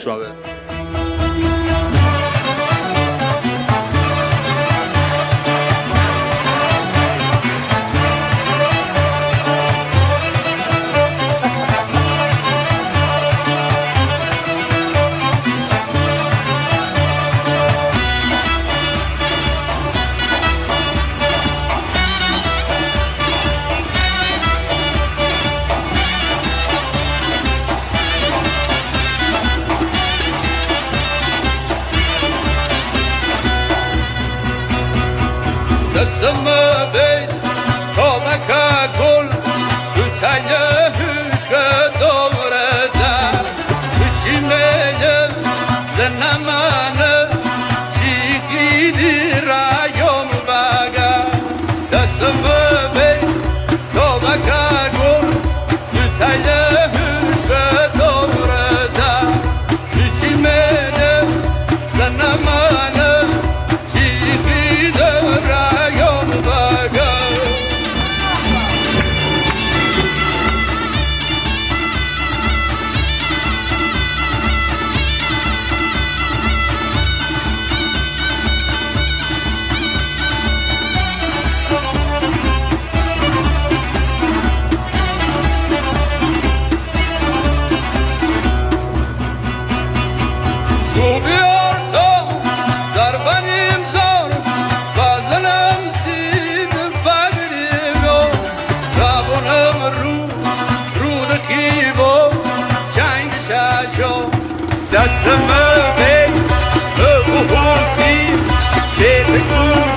شما بریم. دستم بین تا مکه گل دو تنگه هشک دوره ده بچینه زنمانه شیخی دی رایم بگه دستم بین تا مکه گل دو تنگه هشک دوره ده بچینه زنمانه شیخی دی شو بیار تا سر بنیم زار بازنم سید بگریم رابونم رو دخیبو چنگ شاشو دستم بی بحوسی بیت